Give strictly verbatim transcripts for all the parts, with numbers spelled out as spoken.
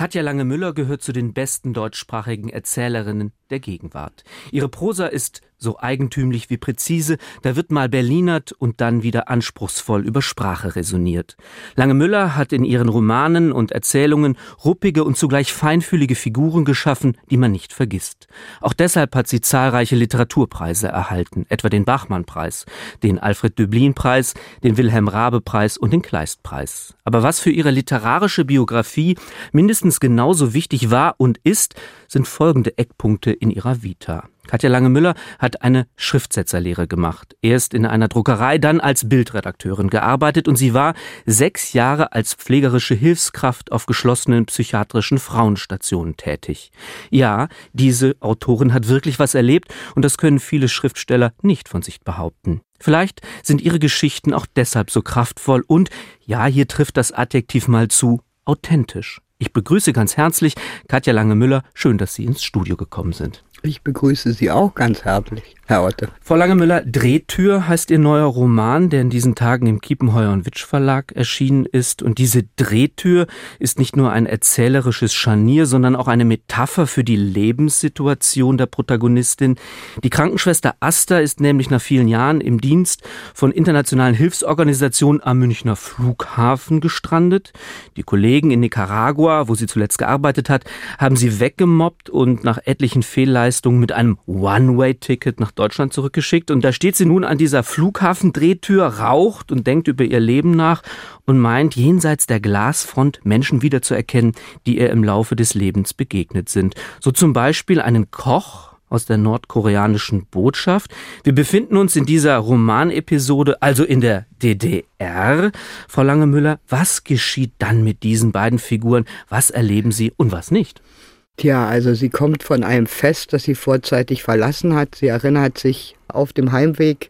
Katja Lange-Müller gehört zu den besten deutschsprachigen Erzählerinnen der Gegenwart. Ihre Prosa ist so eigentümlich wie präzise, da wird mal Berlinert und dann wieder anspruchsvoll über Sprache resoniert. Lange-Müller hat in ihren Romanen und Erzählungen ruppige und zugleich feinfühlige Figuren geschaffen, die man nicht vergisst. Auch deshalb hat sie zahlreiche Literaturpreise erhalten, etwa den Bachmann-Preis, den Alfred-Döblin-Preis, den Wilhelm-Raabe-Preis und den Kleist-Preis. Aber was für ihre literarische Biografie mindestens genauso wichtig war und ist, sind folgende Eckpunkte in ihrer Vita. Katja Lange-Müller hat eine Schriftsetzerlehre gemacht. Erst in einer Druckerei, dann als Bildredakteurin gearbeitet und sie war sechs Jahre als pflegerische Hilfskraft auf geschlossenen psychiatrischen Frauenstationen tätig. Ja, diese Autorin hat wirklich was erlebt und das können viele Schriftsteller nicht von sich behaupten. Vielleicht sind ihre Geschichten auch deshalb so kraftvoll und, ja, hier trifft das Adjektiv mal zu, authentisch. Ich begrüße ganz herzlich Katja Lange-Müller. Schön, dass Sie ins Studio gekommen sind. Ich begrüße Sie auch ganz herzlich, Herr Otte. Frau Lange-Müller, Drehtür heißt Ihr neuer Roman, der in diesen Tagen im Kiepenheuer und Witsch Verlag erschienen ist. Und diese Drehtür ist nicht nur ein erzählerisches Scharnier, sondern auch eine Metapher für die Lebenssituation der Protagonistin. Die Krankenschwester Asta ist nämlich nach vielen Jahren im Dienst von internationalen Hilfsorganisationen am Münchner Flughafen gestrandet. Die Kollegen in Nicaragua, wo sie zuletzt gearbeitet hat, haben sie weggemobbt und nach etlichen Fehlleistungen mit einem One-Way-Ticket nach Deutschland zurückgeschickt. Und da steht sie nun an dieser Flughafendrehtür, raucht und denkt über ihr Leben nach und meint, jenseits der Glasfront Menschen wiederzuerkennen, die ihr im Laufe des Lebens begegnet sind. So zum Beispiel einen Koch aus der nordkoreanischen Botschaft. Wir befinden uns in dieser Romanepisode, also in der D D R. Frau Lange-Müller, was geschieht dann mit diesen beiden Figuren? Was erleben sie und was nicht? Tja, also sie kommt von einem Fest, das sie vorzeitig verlassen hat. Sie erinnert sich auf dem Heimweg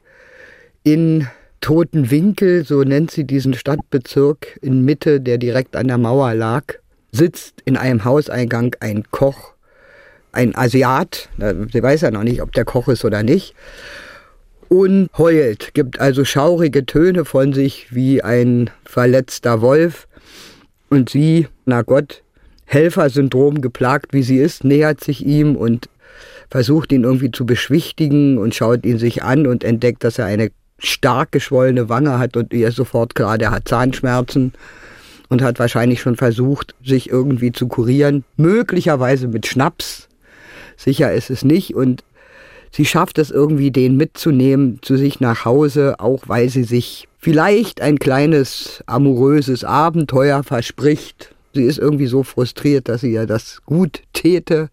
in Totenwinkel, so nennt sie diesen Stadtbezirk in Mitte, der direkt an der Mauer lag, sitzt in einem Hauseingang ein Koch, ein Asiat, sie weiß ja noch nicht, ob der Koch ist oder nicht, und heult, gibt also schaurige Töne von sich wie ein verletzter Wolf. Und sie, na Gott, Helfersyndrom geplagt, wie sie ist, nähert sich ihm und versucht ihn irgendwie zu beschwichtigen und schaut ihn sich an und entdeckt, dass er eine stark geschwollene Wange hat und ihr sofort klar, der hat Zahnschmerzen und hat wahrscheinlich schon versucht, sich irgendwie zu kurieren, möglicherweise mit Schnaps. Sicher ist es nicht und sie schafft es irgendwie, den mitzunehmen zu sich nach Hause, auch weil sie sich vielleicht ein kleines amoröses Abenteuer verspricht. Sie ist irgendwie so frustriert, dass sie ja das gut täte.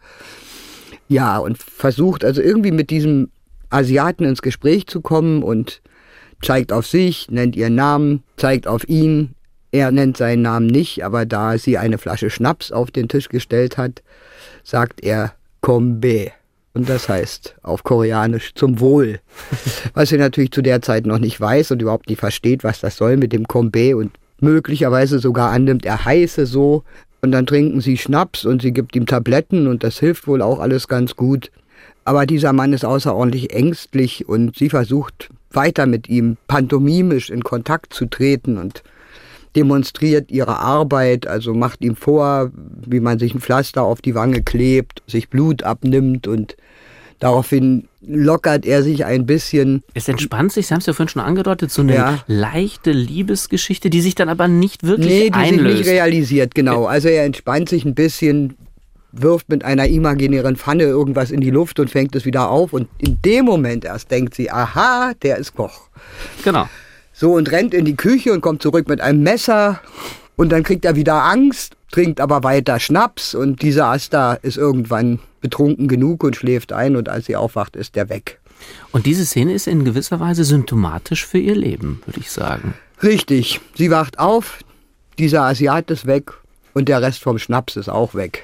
Ja, und versucht also irgendwie mit diesem Asiaten ins Gespräch zu kommen und zeigt auf sich, nennt ihren Namen, zeigt auf ihn. Er nennt seinen Namen nicht, aber da sie eine Flasche Schnaps auf den Tisch gestellt hat, sagt er Kombe. Und das heißt auf Koreanisch zum Wohl. Was sie natürlich zu der Zeit noch nicht weiß und überhaupt nicht versteht, was das soll mit dem Kombe und möglicherweise sogar annimmt, er heiße so. Und dann trinken sie Schnaps und sie gibt ihm Tabletten und das hilft wohl auch alles ganz gut. Aber dieser Mann ist außerordentlich ängstlich und sie versucht weiter mit ihm pantomimisch in Kontakt zu treten und demonstriert ihre Arbeit, also macht ihm vor, wie man sich ein Pflaster auf die Wange klebt, sich Blut abnimmt und daraufhin lockert er sich ein bisschen. Es entspannt sich, Sie haben es ja vorhin schon angedeutet, so eine ja. leichte Liebesgeschichte, die sich dann aber nicht wirklich nee, die einlöst. sich nicht realisiert, genau. Also er entspannt sich ein bisschen, wirft mit einer imaginären Pfanne irgendwas in die Luft und fängt es wieder auf. Und in dem Moment erst denkt sie, aha, der ist Koch. Genau. So, und rennt in die Küche und kommt zurück mit einem Messer. Und dann kriegt er wieder Angst, trinkt aber weiter Schnaps. Und dieser Asta ist irgendwann betrunken genug und schläft ein. Und als sie aufwacht, ist er weg. Und diese Szene ist in gewisser Weise symptomatisch für ihr Leben, würde ich sagen. Richtig. Sie wacht auf, dieser Asiat ist weg und der Rest vom Schnaps ist auch weg.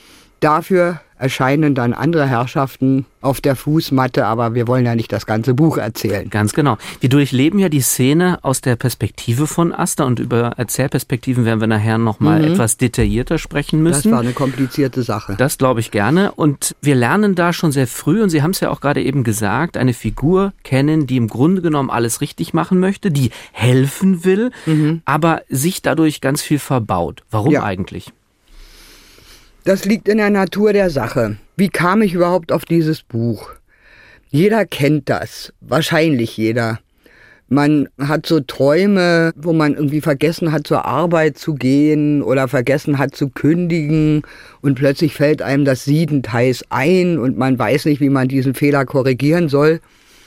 Dafür erscheinen dann andere Herrschaften auf der Fußmatte, aber wir wollen ja nicht das ganze Buch erzählen. Ganz genau. Wir durchleben ja die Szene aus der Perspektive von Asta und über Erzählperspektiven werden wir nachher nochmal mhm. etwas detaillierter sprechen müssen. Das war eine komplizierte Sache. Das glaube ich gerne und wir lernen da schon sehr früh und Sie haben es ja auch gerade eben gesagt, eine Figur kennen, die im Grunde genommen alles richtig machen möchte, die helfen will, mhm. aber sich dadurch ganz viel verbaut. Warum ja. eigentlich? Das liegt in der Natur der Sache. Wie kam ich überhaupt auf dieses Buch? Jeder kennt das, wahrscheinlich jeder. Man hat so Träume, wo man irgendwie vergessen hat, zur Arbeit zu gehen oder vergessen hat zu kündigen und plötzlich fällt einem das siedend heiß ein und man weiß nicht, wie man diesen Fehler korrigieren soll.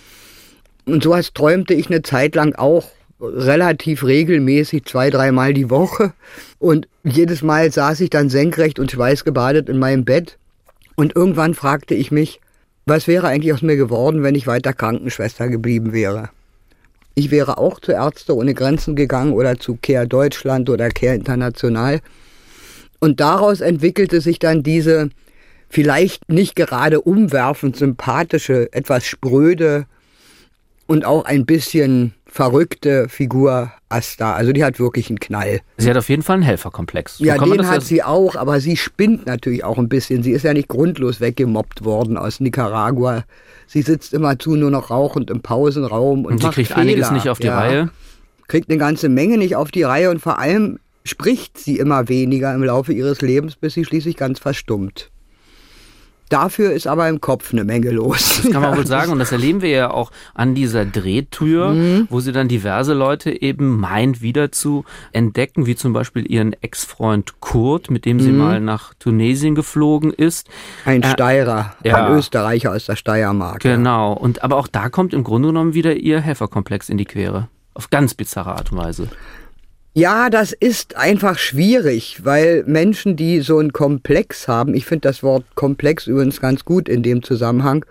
Und sowas träumte ich eine Zeit lang auch relativ regelmäßig, zwei, dreimal die Woche. Und jedes Mal saß ich dann senkrecht und schweißgebadet in meinem Bett. Und irgendwann fragte ich mich, was wäre eigentlich aus mir geworden, wenn ich weiter Krankenschwester geblieben wäre? Ich wäre auch zu Ärzte ohne Grenzen gegangen oder zu Care Deutschland oder Care International. Und daraus entwickelte sich dann diese vielleicht nicht gerade umwerfend sympathische, etwas spröde und auch ein bisschen verrückte Figur Asta. Also die hat wirklich einen Knall. Sie hat auf jeden Fall einen Helferkomplex. So ja, den hat ja sie auch, aber sie spinnt natürlich auch ein bisschen. Sie ist ja nicht grundlos weggemobbt worden aus Nicaragua. Sie sitzt immerzu nur noch rauchend im Pausenraum und, und sie macht kriegt Fehler. einiges nicht auf die ja. Reihe. Kriegt eine ganze Menge nicht auf die Reihe und vor allem spricht sie immer weniger im Laufe ihres Lebens, bis sie schließlich ganz verstummt. Dafür ist aber im Kopf eine Menge los. Das kann man ja wohl sagen. Und das erleben wir ja auch an dieser Drehtür, mhm. wo sie dann diverse Leute eben meint, wieder zu entdecken, wie zum Beispiel ihren Ex-Freund Kurt, mit dem sie mhm. mal nach Tunesien geflogen ist. Ein Steirer, äh, ja. ein Österreicher aus der Steiermark. Genau. Ja. Und aber auch da kommt im Grunde genommen wieder ihr Helferkomplex in die Quere. Auf ganz bizarre Art und Weise. Ja, das ist einfach schwierig, weil Menschen, die so einen Komplex haben, ich finde das Wort Komplex übrigens ganz gut in dem Zusammenhang,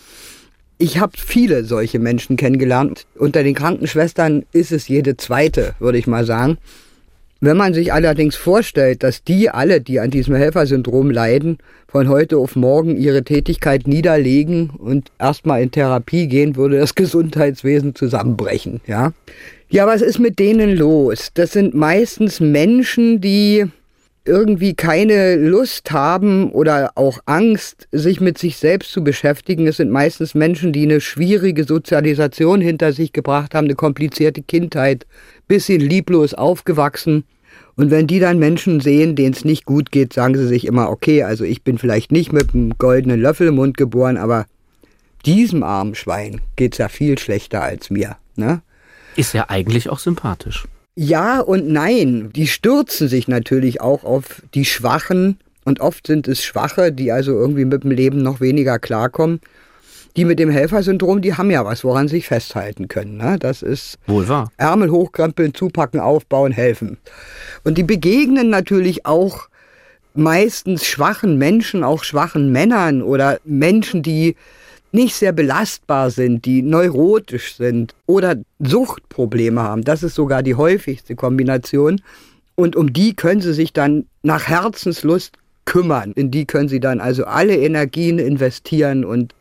ich habe viele solche Menschen kennengelernt. Unter den Krankenschwestern ist es jede zweite, würde ich mal sagen. Wenn man sich allerdings vorstellt, dass die alle, die an diesem Helfersyndrom leiden, von heute auf morgen ihre Tätigkeit niederlegen und erstmal in Therapie gehen, würde das Gesundheitswesen zusammenbrechen, ja. Ja, was ist mit denen los? Das sind meistens Menschen, die irgendwie keine Lust haben oder auch Angst, sich mit sich selbst zu beschäftigen. Es sind meistens Menschen, die eine schwierige Sozialisation hinter sich gebracht haben, eine komplizierte Kindheit, bisschen lieblos aufgewachsen. Und wenn die dann Menschen sehen, denen es nicht gut geht, sagen sie sich immer, okay, also ich bin vielleicht nicht mit einem goldenen Löffel im Mund geboren, aber diesem armen Schwein geht's ja viel schlechter als mir, ne? Ist ja eigentlich auch sympathisch. Ja und nein. Die stürzen sich natürlich auch auf die Schwachen. Und oft sind es Schwache, die also irgendwie mit dem Leben noch weniger klarkommen. Die mit dem Helfersyndrom, die haben ja was, woran sie sich festhalten können. Ne? Das ist wohl wahr. Ärmel hochkrempeln, zupacken, aufbauen, helfen. Und die begegnen natürlich auch meistens schwachen Menschen, auch schwachen Männern oder Menschen, die nicht sehr belastbar sind, die neurotisch sind oder Suchtprobleme haben. Das ist sogar die häufigste Kombination. Und um die können sie sich dann nach Herzenslust kümmern. In die können sie dann also alle Energien investieren und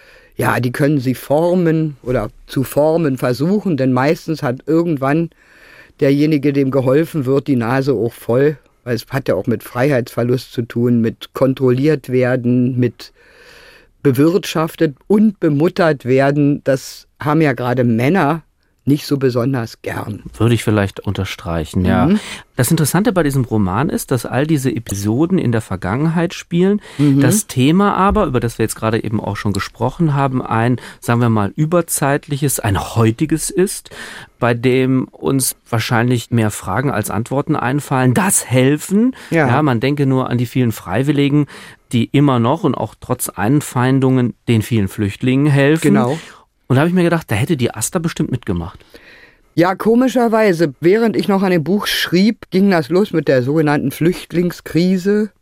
ja, die können sie formen oder zu formen versuchen, denn meistens hat irgendwann derjenige, dem geholfen wird, die Nase auch voll. Weil es hat ja auch mit Freiheitsverlust zu tun, mit kontrolliert werden, mit bewirtschaftet und bemuttert werden, das haben ja gerade Männer nicht so besonders gern. Würde ich vielleicht unterstreichen, ja. Mhm. Das Interessante bei diesem Roman ist, dass all diese Episoden in der Vergangenheit spielen. Mhm. Das Thema aber, über das wir jetzt gerade eben auch schon gesprochen haben, ein, sagen wir mal, überzeitliches, ein heutiges ist, bei dem uns wahrscheinlich mehr Fragen als Antworten einfallen. Das Helfen, ja. ja, man denke nur an die vielen Freiwilligen, die immer noch und auch trotz Anfeindungen den vielen Flüchtlingen helfen. Genau. Und da habe ich mir gedacht, da hätte die Asta bestimmt mitgemacht. Ja, komischerweise, während ich noch an dem Buch schrieb, ging das los mit der sogenannten Flüchtlingskrise.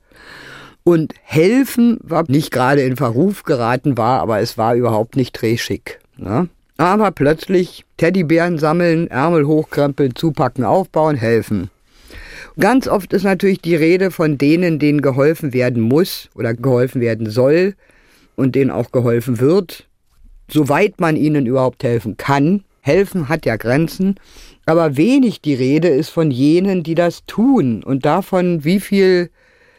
Und helfen war nicht gerade in Verruf geraten war, aber es war überhaupt nicht drehschick. Ne? Aber plötzlich Teddybären sammeln, Ärmel hochkrempeln, zupacken, aufbauen, helfen. Ganz oft ist natürlich die Rede von denen, denen geholfen werden muss oder geholfen werden soll und denen auch geholfen wird, soweit man ihnen überhaupt helfen kann. Helfen hat ja Grenzen, aber wenig die Rede ist von jenen, die das tun und davon, wie viel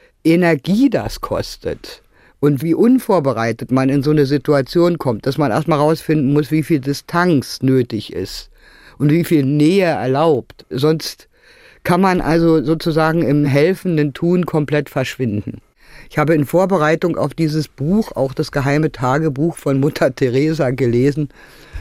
Energie das kostet und wie unvorbereitet man in so eine Situation kommt, dass man erstmal rausfinden muss, wie viel Distanz nötig ist und wie viel Nähe erlaubt. Sonst kann man also sozusagen im helfenden Tun komplett verschwinden. Ich habe in Vorbereitung auf dieses Buch auch das geheime Tagebuch von Mutter Teresa gelesen.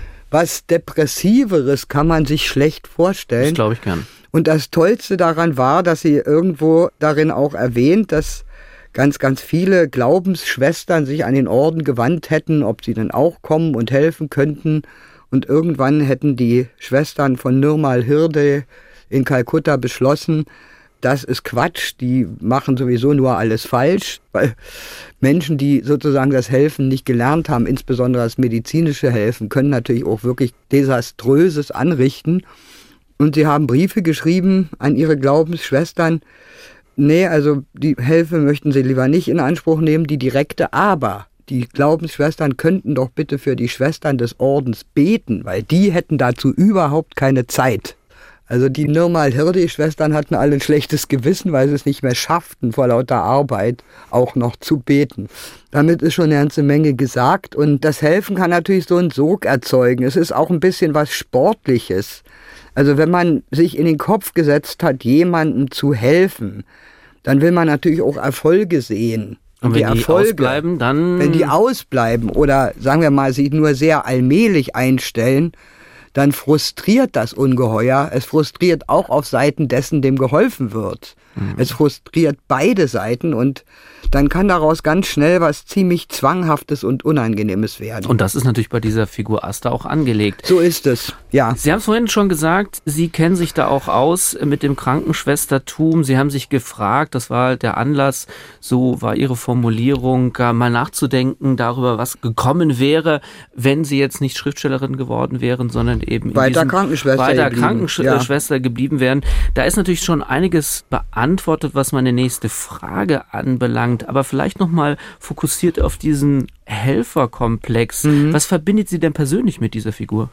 Was Depressiveres kann man sich schlecht vorstellen. Das glaube ich gern. Und das Tollste daran war, dass sie irgendwo darin auch erwähnt, dass ganz, ganz viele Glaubensschwestern sich an den Orden gewandt hätten, ob sie denn auch kommen und helfen könnten. Und irgendwann hätten die Schwestern von Nirmal Hirde in Kalkutta beschlossen, das ist Quatsch, die machen sowieso nur alles falsch, weil Menschen, die sozusagen das Helfen nicht gelernt haben, insbesondere das medizinische Helfen, können natürlich auch wirklich Desaströses anrichten. Und sie haben Briefe geschrieben an ihre Glaubensschwestern. Nee, also die Hilfe möchten sie lieber nicht in Anspruch nehmen, die direkte, aber die Glaubensschwestern könnten doch bitte für die Schwestern des Ordens beten, weil die hätten dazu überhaupt keine Zeit. Also die Nirmal Hirde-Schwestern hatten alle ein schlechtes Gewissen, weil sie es nicht mehr schafften, vor lauter Arbeit auch noch zu beten. Damit ist schon eine ganze Menge gesagt und das Helfen kann natürlich so einen Sog erzeugen. Es ist auch ein bisschen was Sportliches. Also wenn man sich in den Kopf gesetzt hat, jemandem zu helfen, dann will man natürlich auch Erfolge sehen. Und wenn die, die Erfolge, ausbleiben, dann... Wenn die ausbleiben oder sagen wir mal, sich nur sehr allmählich einstellen, dann frustriert das ungeheuer. Es frustriert auch auf Seiten dessen, dem geholfen wird. Mhm. Es frustriert beide Seiten und dann kann daraus ganz schnell was ziemlich Zwanghaftes und Unangenehmes werden. Und das ist natürlich bei dieser Figur Asta auch angelegt. So ist es, ja. Sie haben es vorhin schon gesagt, Sie kennen sich da auch aus mit dem Krankenschwestertum. Sie haben sich gefragt, das war der Anlass, so war Ihre Formulierung, mal nachzudenken darüber, was gekommen wäre, wenn Sie jetzt nicht Schriftstellerin geworden wären, sondern eben weiter Krankenschwester, weiter geblieben. Krankenschwester ja. geblieben wären. Da ist natürlich schon einiges beantwortet, was meine nächste Frage anbelangt. Aber vielleicht nochmal fokussiert auf diesen Helferkomplex. Mhm. Was verbindet Sie denn persönlich mit dieser Figur?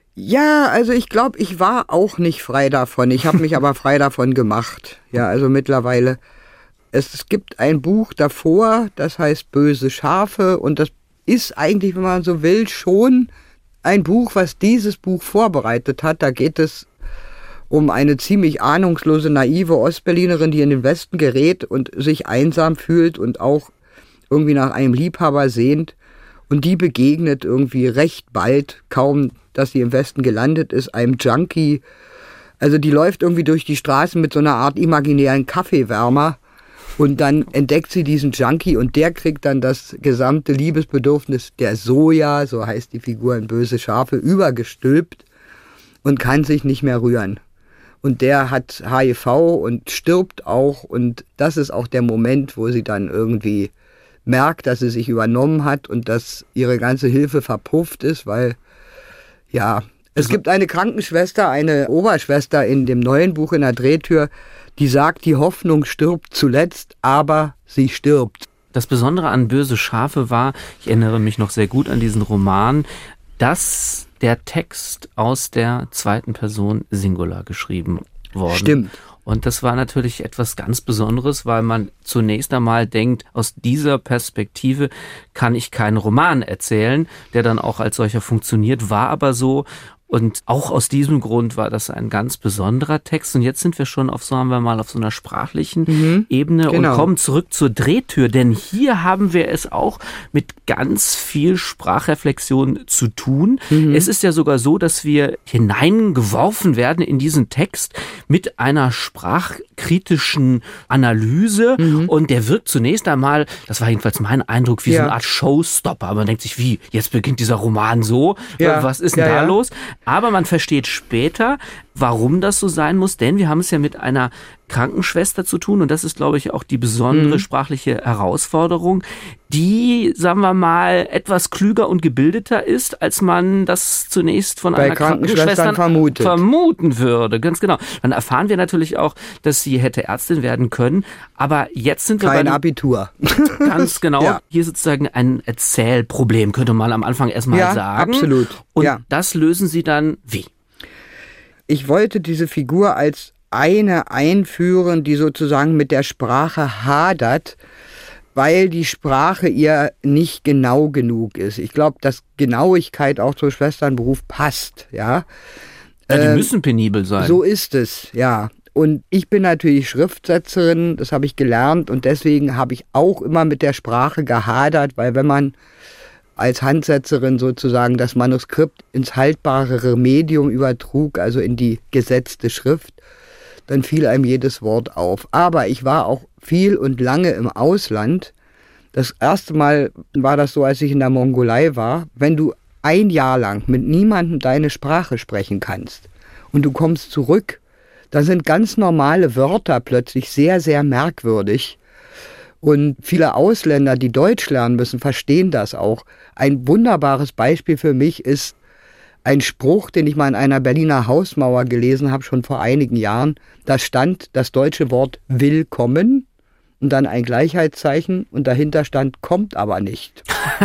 Ja, also ich glaube, ich war auch nicht frei davon. Ich habe mich aber frei davon gemacht. Ja, also mittlerweile. Es gibt ein Buch davor, das heißt Böse Schafe. Und das ist eigentlich, wenn man so will, schon ein Buch, was dieses Buch vorbereitet hat. Da geht es um eine ziemlich ahnungslose, naive Ostberlinerin, die in den Westen gerät und sich einsam fühlt und auch irgendwie nach einem Liebhaber sehnt. Und die begegnet irgendwie recht bald, kaum dass sie im Westen gelandet ist, einem Junkie. Also die läuft irgendwie durch die Straßen mit so einer Art imaginären Kaffeewärmer. Und dann entdeckt sie diesen Junkie und der kriegt dann das gesamte Liebesbedürfnis der Soja, so heißt die Figur in Böse Schafe, übergestülpt und kann sich nicht mehr rühren. Und der hat H I V und stirbt auch. Und das ist auch der Moment, wo sie dann irgendwie merkt, dass sie sich übernommen hat und dass ihre ganze Hilfe verpufft ist, weil, ja, es also, gibt eine Krankenschwester, eine Oberschwester in dem neuen Buch in der Drehtür, die sagt, die Hoffnung stirbt zuletzt, aber sie stirbt. Das Besondere an Böse Schafe war, ich erinnere mich noch sehr gut an diesen Roman, dass der Text aus der zweiten Person Singular geschrieben worden. Stimmt. Und das war natürlich etwas ganz Besonderes, weil man zunächst einmal denkt, aus dieser Perspektive kann ich keinen Roman erzählen, der dann auch als solcher funktioniert, war aber so. Und auch aus diesem Grund war das ein ganz besonderer Text. Und jetzt sind wir schon auf, sagen wir mal, auf so einer sprachlichen mhm, Ebene genau. und kommen zurück zur Drehtür. Denn hier haben wir es auch mit ganz viel Sprachreflexion zu tun. Mhm. Es ist ja sogar so, dass wir hineingeworfen werden in diesen Text mit einer sprachkritischen Analyse. Mhm. Und der wirkt zunächst einmal, das war jedenfalls mein Eindruck, wie ja. so eine Art Showstopper. Man denkt sich, wie, jetzt beginnt dieser Roman so? Ja. Was ist denn ja, da ja. los? Aber man versteht später, warum das so sein muss, denn wir haben es ja mit einer Krankenschwester zu tun und das ist, glaube ich, auch die besondere mhm. sprachliche Herausforderung, die, sagen wir mal, etwas klüger und gebildeter ist, als man das zunächst von Bei einer Krankenschwester vermutet. vermuten würde. Ganz genau. Dann erfahren wir natürlich auch, dass sie hätte Ärztin werden können, aber jetzt sind wir Kein bei Abitur. Ganz genau. Ja. Hier sozusagen ein Erzählproblem, könnte man am Anfang erstmal ja, sagen. Absolut. Und ja. das lösen Sie dann wie? Ich wollte diese Figur als eine einführen, die sozusagen mit der Sprache hadert, weil die Sprache ihr nicht genau genug ist. Ich glaube, dass Genauigkeit auch zum Schwesternberuf passt, ja. Ja, die äh, müssen penibel sein. So ist es, ja. Und ich bin natürlich Schriftsetzerin, das habe ich gelernt und deswegen habe ich auch immer mit der Sprache gehadert, weil wenn man als Handsetzerin sozusagen das Manuskript ins haltbarere Medium übertrug, also in die gesetzte Schrift, dann fiel einem jedes Wort auf. Aber ich war auch viel und lange im Ausland. Das erste Mal war das so, als ich in der Mongolei war. Wenn du ein Jahr lang mit niemandem deine Sprache sprechen kannst und du kommst zurück, da sind ganz normale Wörter plötzlich sehr, sehr merkwürdig. Und viele Ausländer, die Deutsch lernen müssen, verstehen das auch. Ein wunderbares Beispiel für mich ist ein Spruch, den ich mal in einer Berliner Hausmauer gelesen habe, schon vor einigen Jahren. Da stand das deutsche Wort willkommen und dann ein Gleichheitszeichen und dahinter stand kommt aber nicht.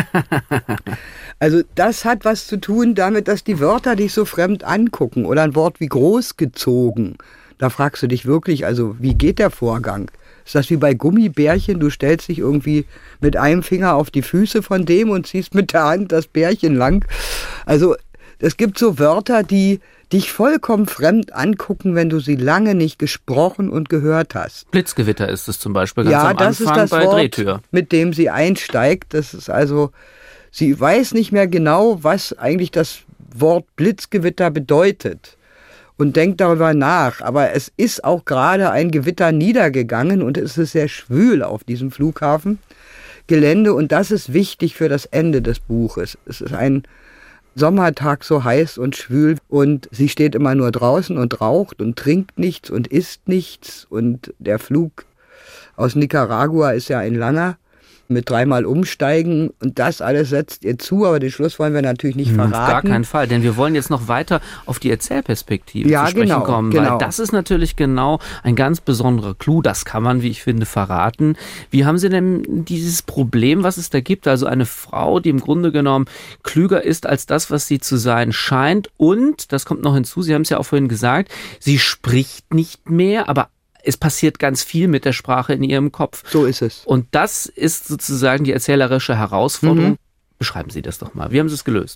Also das hat was zu tun damit, dass die Wörter dich so fremd angucken. Oder ein Wort wie großgezogen. Da fragst du dich wirklich, also wie geht der Vorgang? Ist das wie bei Gummibärchen? Du stellst dich irgendwie mit einem Finger auf die Füße von dem und ziehst mit der Hand das Bärchen lang. Also es gibt so Wörter, die dich vollkommen fremd angucken, wenn du sie lange nicht gesprochen und gehört hast. Blitzgewitter ist es zum Beispiel ganz ja, am das Anfang ist das bei Wort, Drehtür. Mit dem sie einsteigt. Das ist also, sie weiß nicht mehr genau, was eigentlich das Wort Blitzgewitter bedeutet und denkt darüber nach. Aber es ist auch gerade ein Gewitter niedergegangen und es ist sehr schwül auf diesem Flughafengelände und das ist wichtig für das Ende des Buches. Es ist ein Sommertag so heiß und schwül und sie steht immer nur draußen und raucht und trinkt nichts und isst nichts und der Flug aus Nicaragua ist ja ein langer mit dreimal Umsteigen und das alles setzt ihr zu, aber den Schluss wollen wir natürlich nicht verraten. Auf gar keinen Fall, denn wir wollen jetzt noch weiter auf die Erzählperspektive ja, zu sprechen genau, kommen, genau. weil das ist natürlich genau ein ganz besonderer Clou, das kann man, wie ich finde, verraten. Wie haben Sie denn dieses Problem, was es da gibt, also eine Frau, die im Grunde genommen klüger ist als das, was sie zu sein scheint und, das kommt noch hinzu, Sie haben es ja auch vorhin gesagt, sie spricht nicht mehr, aber es passiert ganz viel mit der Sprache in ihrem Kopf. So ist es. Und das ist sozusagen die erzählerische Herausforderung. Mhm. Beschreiben Sie das doch mal. Wie haben Sie es gelöst?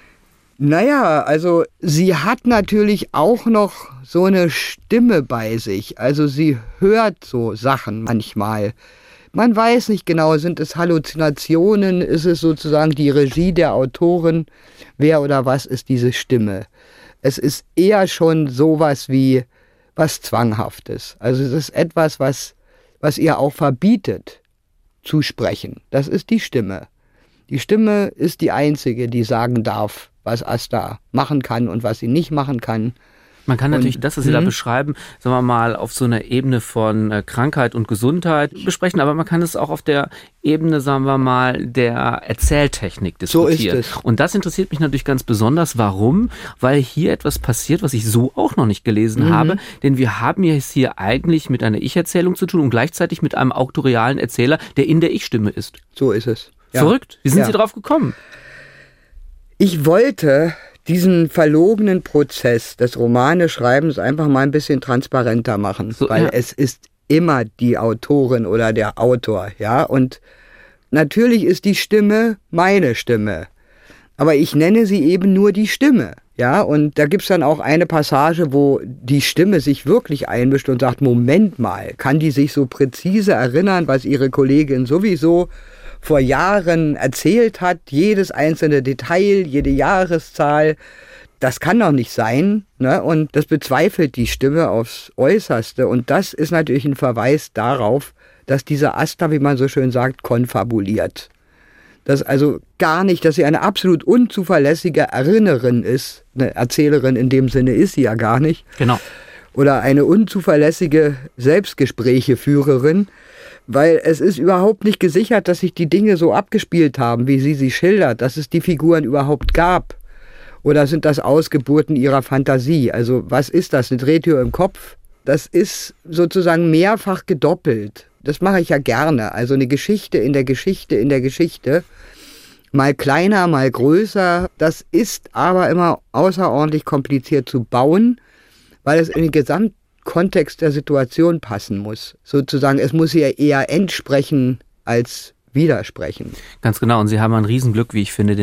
Naja, also sie hat natürlich auch noch so eine Stimme bei sich. Also sie hört so Sachen manchmal. Man weiß nicht genau, sind es Halluzinationen, ist es sozusagen die Regie der Autorin, wer oder was ist diese Stimme? Es ist eher schon sowas wie was Zwanghaftes. Also es ist etwas, was, was ihr auch verbietet zu sprechen. Das ist die Stimme. Die Stimme ist die einzige, die sagen darf, was Asta machen kann und was sie nicht machen kann. Man kann natürlich und, das, was Sie da beschreiben, sagen wir mal, auf so einer Ebene von äh, Krankheit und Gesundheit besprechen, aber man kann es auch auf der Ebene, sagen wir mal, der Erzähltechnik diskutieren. So ist es. Und das interessiert mich natürlich ganz besonders. Warum? Weil hier etwas passiert, was ich so auch noch nicht gelesen mhm. habe, denn wir haben es hier eigentlich mit einer Ich-Erzählung zu tun und gleichzeitig mit einem autorialen Erzähler, der in der Ich-Stimme ist. So ist es. Ja. Verrückt. Wie sind ja. Sie drauf gekommen? Ich wollte diesen verlogenen Prozess des Romaneschreibens einfach mal ein bisschen transparenter machen, so, weil ja. es ist immer die Autorin oder der Autor, ja, und natürlich ist die Stimme meine Stimme, aber ich nenne sie eben nur die Stimme, ja, und da gibt's dann auch eine Passage, wo die Stimme sich wirklich einmischt und sagt, Moment mal, kann die sich so präzise erinnern, was ihre Kollegin sowieso vor Jahren erzählt hat, jedes einzelne Detail, jede Jahreszahl, das kann doch nicht sein, ne? Und das bezweifelt die Stimme aufs Äußerste und das ist natürlich ein Verweis darauf, dass diese Asta, wie man so schön sagt, konfabuliert. Dass also gar nicht, dass sie eine absolut unzuverlässige Erinnerin ist, eine Erzählerin in dem Sinne ist sie ja gar nicht. Genau. Oder eine unzuverlässige Selbstgesprächeführerin, weil es ist überhaupt nicht gesichert, dass sich die Dinge so abgespielt haben, wie sie sie schildert, dass es die Figuren überhaupt gab. Oder sind das Ausgeburten ihrer Fantasie? Also was ist das, eine Drehtür im Kopf? Das ist sozusagen mehrfach gedoppelt. Das mache ich ja gerne. Also eine Geschichte in der Geschichte in der Geschichte. Mal kleiner, mal größer. Das ist aber immer außerordentlich kompliziert zu bauen, weil es in den Gesamtkontext der Situation passen muss. Sozusagen, es muss ja eher entsprechen als widersprechen. Ganz genau. Und Sie haben ein Riesenglück, wie ich finde, denn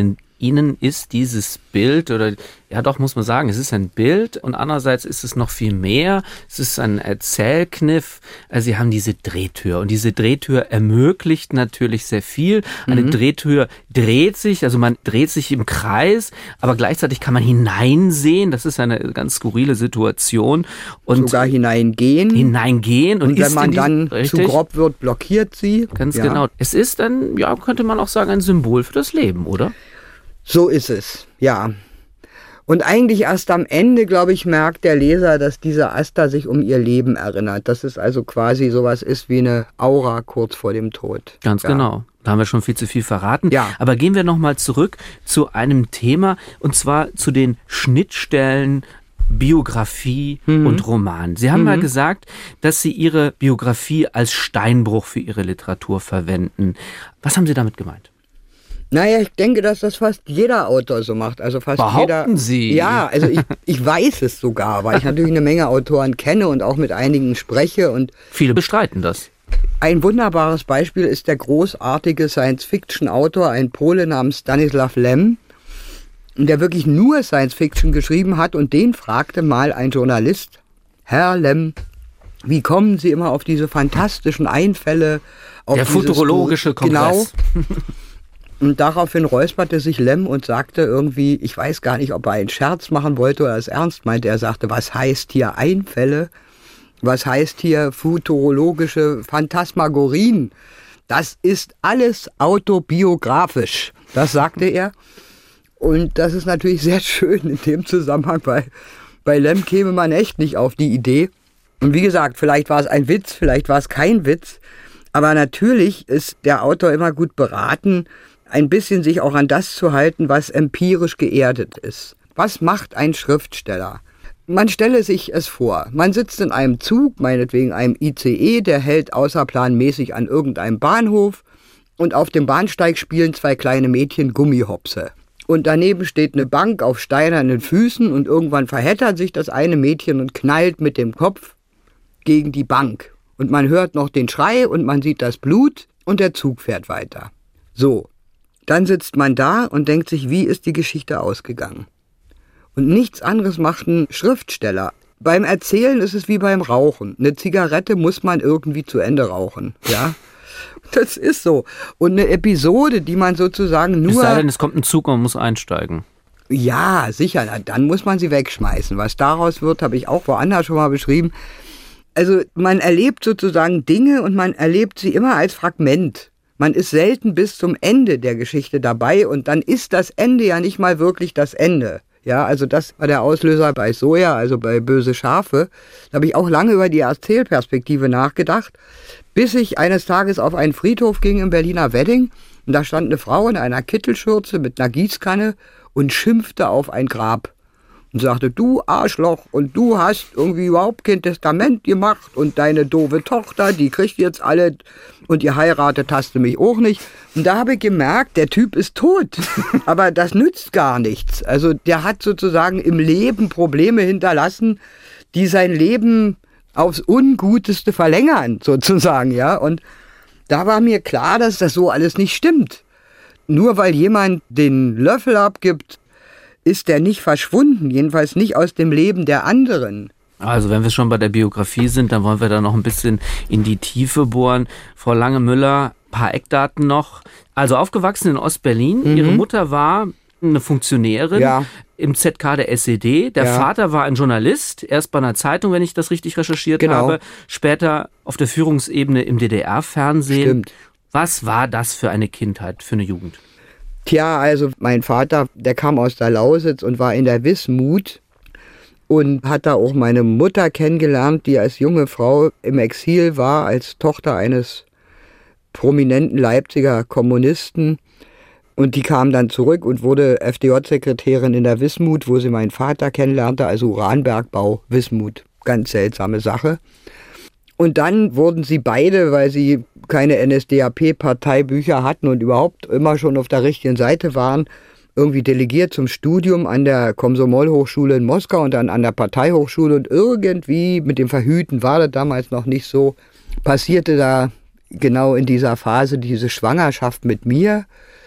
Ihnen ist dieses Bild oder ja doch, muss man sagen, es ist ein Bild und andererseits ist es noch viel mehr. Es ist ein Erzählkniff. Also Sie haben diese Drehtür und diese Drehtür ermöglicht natürlich sehr viel. Eine mhm. Drehtür dreht sich, also man dreht sich im Kreis, aber gleichzeitig kann man hineinsehen. Das ist eine ganz skurrile Situation. Und sogar hineingehen. Hineingehen. Und, und wenn man dann richtig, zu grob wird, blockiert sie. Ganz ja. genau. Es ist ein, ja, könnte man auch sagen, ein Symbol für das Leben, oder? So ist es, ja. Und eigentlich erst am Ende, glaube ich, merkt der Leser, dass diese Asta sich um ihr Leben erinnert. Dass es also quasi sowas ist wie eine Aura kurz vor dem Tod. Ganz ja. genau. Da haben wir schon viel zu viel verraten. Ja. Aber gehen wir nochmal zurück zu einem Thema, und zwar zu den Schnittstellen Biografie mhm. und Roman. Sie haben mhm. mal gesagt, dass Sie Ihre Biografie als Steinbruch für Ihre Literatur verwenden. Was haben Sie damit gemeint? Naja, ich denke, dass das fast jeder Autor so macht. Also fast Behaupten jeder, Sie? Ja, also ich, ich weiß es sogar, weil ich natürlich eine Menge Autoren kenne und auch mit einigen spreche. Und viele bestreiten das. Ein wunderbares Beispiel ist der großartige Science-Fiction-Autor, ein Pole namens Stanislaw Lem, der wirklich nur Science-Fiction geschrieben hat, und den fragte mal ein Journalist: Herr Lem, wie kommen Sie immer auf diese fantastischen Einfälle? Auf der futurologische Kongress. Genau. Und daraufhin räusperte sich Lem und sagte irgendwie, ich weiß gar nicht, ob er einen Scherz machen wollte oder es ernst meinte. Er sagte, was heißt hier Einfälle? Was heißt hier futurologische Phantasmagorien? Das ist alles autobiografisch. Das sagte er. Und das ist natürlich sehr schön in dem Zusammenhang, weil bei Lem käme man echt nicht auf die Idee. Und wie gesagt, vielleicht war es ein Witz, vielleicht war es kein Witz. Aber natürlich ist der Autor immer gut beraten, ein bisschen sich auch an das zu halten, was empirisch geerdet ist. Was macht ein Schriftsteller? Man stelle sich es vor, man sitzt in einem Zug, meinetwegen einem I C E, der hält außerplanmäßig an irgendeinem Bahnhof, und auf dem Bahnsteig spielen zwei kleine Mädchen Gummihopse. Und daneben steht eine Bank auf steinernen Füßen und irgendwann verheddert sich das eine Mädchen und knallt mit dem Kopf gegen die Bank. Und man hört noch den Schrei und man sieht das Blut und der Zug fährt weiter. So. Dann sitzt man da und denkt sich, wie ist die Geschichte ausgegangen? Und nichts anderes macht ein Schriftsteller. Beim Erzählen ist es wie beim Rauchen. Eine Zigarette muss man irgendwie zu Ende rauchen. Ja, das ist so. Und eine Episode, die man sozusagen nur... Es sei denn, es kommt ein Zug und man muss einsteigen. Ja, sicher. Dann muss man sie wegschmeißen. Was daraus wird, habe ich auch woanders schon mal beschrieben. Also man erlebt sozusagen Dinge und man erlebt sie immer als Fragment. Man ist selten bis zum Ende der Geschichte dabei und dann ist das Ende ja nicht mal wirklich das Ende. Ja, also das war der Auslöser bei Soja, also bei Böse Schafe. Da habe ich auch lange über die Erzählperspektive nachgedacht, bis ich eines Tages auf einen Friedhof ging im Berliner Wedding und da stand eine Frau in einer Kittelschürze mit einer Gießkanne und schimpfte auf ein Grab. Und sagte, du Arschloch, und du hast irgendwie überhaupt kein Testament gemacht und deine doofe Tochter, die kriegt jetzt alle und ihr heiratet hast du mich auch nicht. Und da habe ich gemerkt, der Typ ist tot, aber das nützt gar nichts. Also der hat sozusagen im Leben Probleme hinterlassen, die sein Leben aufs Unguteste verlängern, sozusagen, ja. Und da war mir klar, dass das so alles nicht stimmt. Nur weil jemand den Löffel abgibt, ist der nicht verschwunden, jedenfalls nicht aus dem Leben der anderen. Also wenn wir schon bei der Biografie sind, dann wollen wir da noch ein bisschen in die Tiefe bohren. Frau Lange-Müller, ein paar Eckdaten noch. Also aufgewachsen in Ostberlin. Mhm. Ihre Mutter war eine Funktionärin ja. im Z K der S E D. Der ja. Vater war ein Journalist, erst bei einer Zeitung, wenn ich das richtig recherchiert genau. habe. Später auf der Führungsebene im D D R-Fernsehen. Stimmt. Was war das für eine Kindheit, für eine Jugend? Tja, also mein Vater, der kam aus der Lausitz und war in der Wismut und hat da auch meine Mutter kennengelernt, die als junge Frau im Exil war, als Tochter eines prominenten Leipziger Kommunisten. Und die kam dann zurück und wurde F D J-Sekretärin in der Wismut, wo sie meinen Vater kennenlernte, also Uranbergbau, Wismut. Ganz seltsame Sache. Und dann wurden sie beide, weil sie keine N S D A P-Parteibücher hatten und überhaupt immer schon auf der richtigen Seite waren, irgendwie delegiert zum Studium an der Komsomol-Hochschule in Moskau und dann an der Parteihochschule. Und irgendwie mit dem Verhüten war das damals noch nicht so, passierte da genau in dieser Phase diese Schwangerschaft mit mir.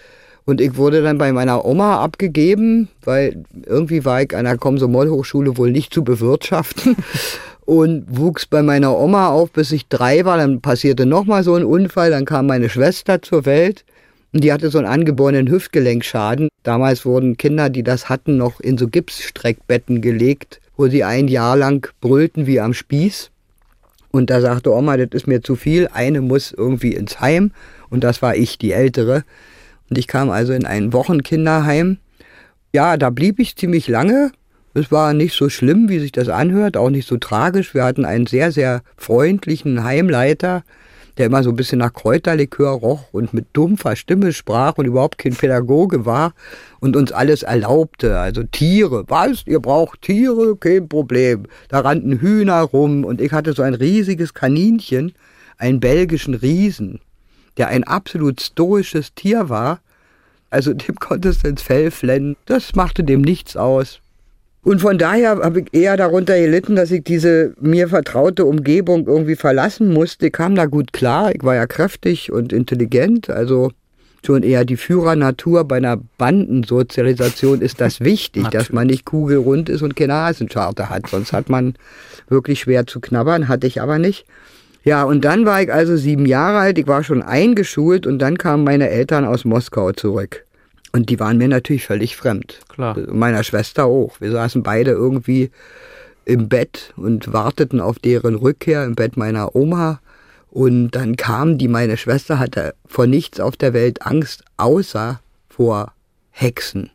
Und ich wurde dann bei meiner Oma abgegeben, weil irgendwie war ich an der Komsomol-Hochschule wohl nicht zu bewirtschaften. Und wuchs bei meiner Oma auf, bis ich drei war. Dann passierte nochmal so ein Unfall. Dann kam meine Schwester zur Welt und die hatte so einen angeborenen Hüftgelenkschaden. Damals wurden Kinder, die das hatten, noch in so Gipsstreckbetten gelegt, wo sie ein Jahr lang brüllten wie am Spieß. Und da sagte Oma, das ist mir zu viel. Eine muss irgendwie ins Heim. Und das war ich, die Ältere. Und ich kam also in ein Wochenkinderheim. Ja, da blieb ich ziemlich lange. Es war nicht so schlimm, wie sich das anhört, auch nicht so tragisch. Wir hatten einen sehr, sehr freundlichen Heimleiter, der immer so ein bisschen nach Kräuterlikör roch und mit dumpfer Stimme sprach und überhaupt kein Pädagoge war und uns alles erlaubte. Also Tiere, was, ihr braucht Tiere? Kein Problem. Da rannten Hühner rum und ich hatte so ein riesiges Kaninchen, einen belgischen Riesen, der ein absolut stoisches Tier war. Also dem konntest du ins Fell flennen. Das machte dem nichts aus. Und von daher habe ich eher darunter gelitten, dass ich diese mir vertraute Umgebung irgendwie verlassen musste. Ich kam da gut klar. Ich war ja kräftig und intelligent. Also schon eher die Führernatur. Bei einer Bandensozialisation ist das wichtig, dass man nicht kugelrund ist und keine Hasenscharte hat. Sonst hat man wirklich schwer zu knabbern. Hatte ich aber nicht. Ja, und dann war ich also sieben Jahre alt. Ich war schon eingeschult und dann kamen meine Eltern aus Moskau zurück. Und die waren mir natürlich völlig fremd. Klar. Meiner Schwester auch. Wir saßen beide irgendwie im Bett und warteten auf deren Rückkehr im Bett meiner Oma. Und dann kam die, meine Schwester hatte vor nichts auf der Welt Angst, außer vor Hexen.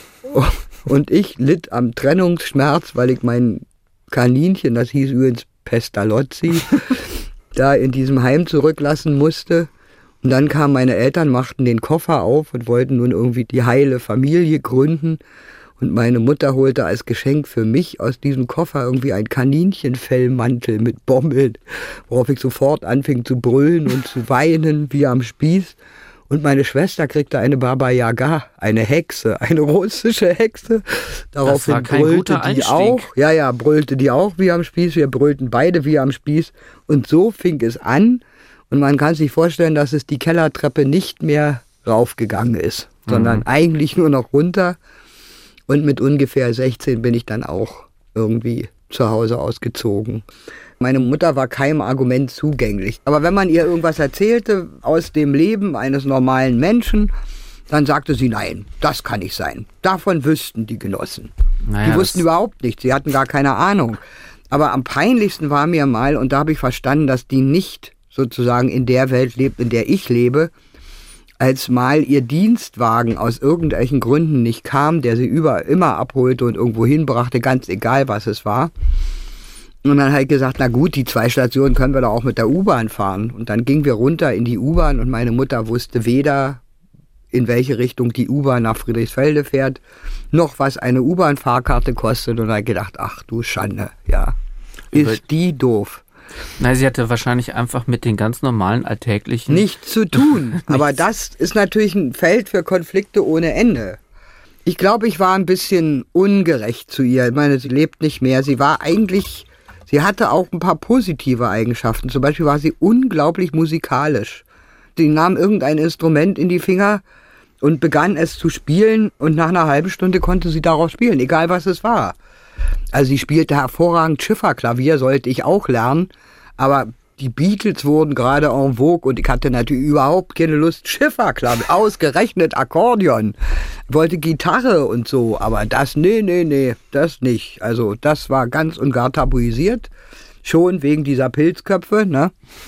Und ich litt am Trennungsschmerz, weil ich mein Kaninchen, das hieß übrigens Pestalozzi, da in diesem Heim zurücklassen musste. Und dann kamen meine Eltern, machten den Koffer auf und wollten nun irgendwie die heile Familie gründen. Und meine Mutter holte als Geschenk für mich aus diesem Koffer irgendwie ein Kaninchenfellmantel mit Bommeln, worauf ich sofort anfing zu brüllen und zu weinen wie am Spieß. Und meine Schwester kriegte eine Baba Yaga, eine Hexe, eine russische Hexe. Daraufhin das war kein brüllte guter die Einstieg. auch. Ja, ja, brüllte die auch wie am Spieß. Wir brüllten beide wie am Spieß. Und so fing es an. Und man kann sich vorstellen, dass es die Kellertreppe nicht mehr raufgegangen ist, sondern mhm. eigentlich nur noch runter. Und mit ungefähr sechzehn bin ich dann auch irgendwie zu Hause ausgezogen. Meine Mutter war keinem Argument zugänglich. Aber wenn man ihr irgendwas erzählte aus dem Leben eines normalen Menschen, dann sagte sie, nein, das kann nicht sein. Davon wüssten die Genossen. Naja, die wussten überhaupt nichts, sie hatten gar keine Ahnung. Aber am peinlichsten war mir mal, und da habe ich verstanden, dass die nicht sozusagen in der Welt lebt, in der ich lebe, als mal ihr Dienstwagen aus irgendwelchen Gründen nicht kam, der sie über immer abholte und irgendwo hinbrachte, ganz egal, was es war. Und dann habe ich gesagt, na gut, die zwei Stationen können wir doch auch mit der U-Bahn fahren. Und dann gingen wir runter in die U-Bahn und meine Mutter wusste weder, in welche Richtung die U-Bahn nach Friedrichsfelde fährt, noch was eine U-Bahn-Fahrkarte kostet. Und da habe ich gedacht, ach du Schande, ja, ist die doof. Na, sie hatte wahrscheinlich einfach mit den ganz normalen alltäglichen... Nichts zu tun. Aber das ist natürlich ein Feld für Konflikte ohne Ende. Ich glaube, ich war ein bisschen ungerecht zu ihr. Ich meine, sie lebt nicht mehr. Sie war eigentlich... Sie hatte auch ein paar positive Eigenschaften. Zum Beispiel war sie unglaublich musikalisch. Sie nahm irgendein Instrument in die Finger und begann es zu spielen. Und nach einer halben Stunde konnte sie darauf spielen, egal was es war. Also sie spielte hervorragend Schifferklavier, sollte ich auch lernen, aber die Beatles wurden gerade en vogue und ich hatte natürlich überhaupt keine Lust, Schifferklavier, ausgerechnet Akkordeon. Ich wollte Gitarre und so, aber das, nee, nee, nee, das nicht. Also das war ganz und gar tabuisiert, schon wegen dieser Pilzköpfe, ne?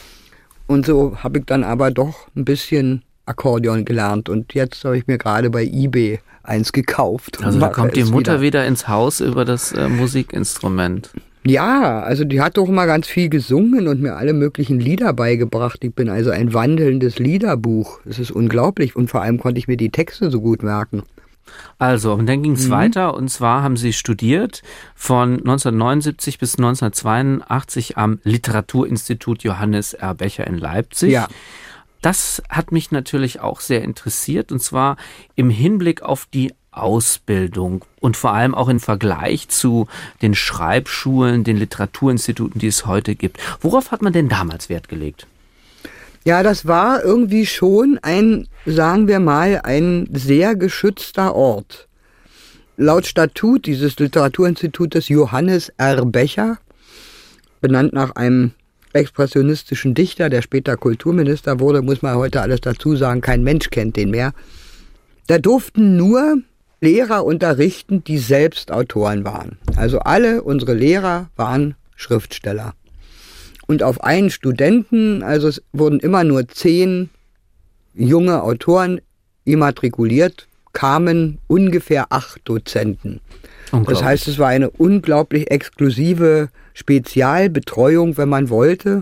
Und so habe ich dann aber doch ein bisschen Akkordeon gelernt und jetzt habe ich mir gerade bei eBay eins gekauft. Also da kommt die Mutter wieder. wieder ins Haus über das äh, Musikinstrument. Ja, also die hat doch immer ganz viel gesungen und mir alle möglichen Lieder beigebracht. Ich bin also ein wandelndes Liederbuch. Das ist unglaublich und vor allem konnte ich mir die Texte so gut merken. Also, und dann ging es mhm. weiter und zwar haben Sie studiert von neunzehnhundertneunundsiebzig bis neunzehnhundertzweiundachtzig am Literaturinstitut Johannes R. Becher in Leipzig. Ja. Das hat mich natürlich auch sehr interessiert und zwar im Hinblick auf die Ausbildung und vor allem auch im Vergleich zu den Schreibschulen, den Literaturinstituten, die es heute gibt. Worauf hat man denn damals Wert gelegt? Ja, das war irgendwie schon ein, sagen wir mal, ein sehr geschützter Ort. Laut Statut dieses Literaturinstitutes Johannes R. Becher, benannt nach einem expressionistischen Dichter, der später Kulturminister wurde, muss man heute alles dazu sagen, kein Mensch kennt den mehr. Da durften nur Lehrer unterrichten, die selbst Autoren waren. Also alle unsere Lehrer waren Schriftsteller. Und auf einen Studenten, also es wurden immer nur zehn junge Autoren immatrikuliert, kamen ungefähr acht Dozenten. Das heißt, es war eine unglaublich exklusive Spezialbetreuung, wenn man wollte.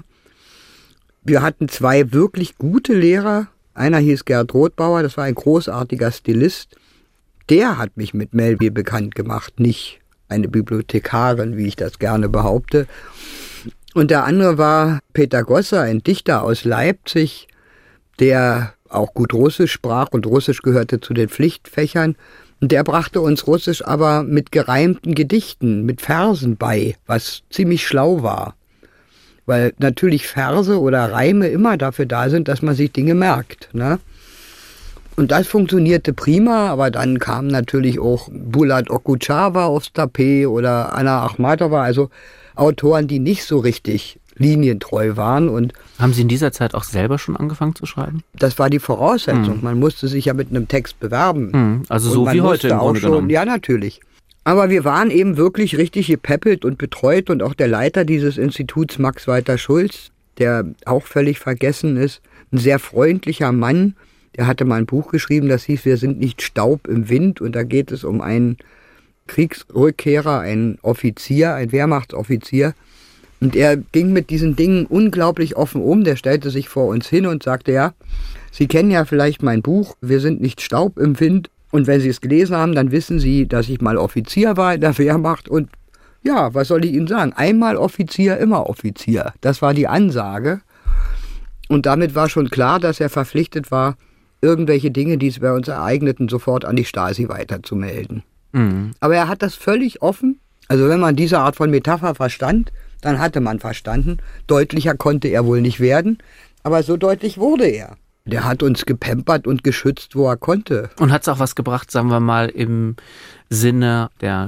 Wir hatten zwei wirklich gute Lehrer. Einer hieß Gerd Rothbauer, das war ein großartiger Stilist. Der hat mich mit Melville bekannt gemacht, nicht eine Bibliothekarin, wie ich das gerne behaupte. Und der andere war Peter Gosser, ein Dichter aus Leipzig, der auch gut Russisch sprach und Russisch gehörte zu den Pflichtfächern. Und der brachte uns Russisch aber mit gereimten Gedichten, mit Versen bei, was ziemlich schlau war. Weil natürlich Verse oder Reime immer dafür da sind, dass man sich Dinge merkt, ne? Und das funktionierte prima, aber dann kamen natürlich auch Bulat Okučava aufs Tapet oder Anna Akhmatova, also Autoren, die nicht so richtig linientreu waren. Und haben Sie in dieser Zeit auch selber schon angefangen zu schreiben? Das war die Voraussetzung. Hm. Man musste sich ja mit einem Text bewerben. Hm. Also so wie heute im Grunde genommen. Ja, natürlich. Aber wir waren eben wirklich richtig gepäppelt und betreut und auch der Leiter dieses Instituts, Max Walter Schulz, der auch völlig vergessen ist, ein sehr freundlicher Mann, der hatte mal ein Buch geschrieben, das hieß Wir sind nicht Staub im Wind, und da geht es um einen Kriegsrückkehrer, einen Offizier, einen Wehrmachtsoffizier, und er ging mit diesen Dingen unglaublich offen um. Der stellte sich vor uns hin und sagte, ja, Sie kennen ja vielleicht mein Buch, Wir sind nicht Staub im Wind, und wenn Sie es gelesen haben, dann wissen Sie, dass ich mal Offizier war in der Wehrmacht, und ja, was soll ich Ihnen sagen, einmal Offizier, immer Offizier, das war die Ansage, und damit war schon klar, dass er verpflichtet war, irgendwelche Dinge, die es bei uns ereigneten, sofort an die Stasi weiterzumelden. Mhm. Aber er hat das völlig offen, also wenn man diese Art von Metapher verstand, dann hatte man verstanden. Deutlicher konnte er wohl nicht werden, aber so deutlich wurde er. Der hat uns gepampert und geschützt, wo er konnte. Und hat es auch was gebracht, sagen wir mal, im Sinne der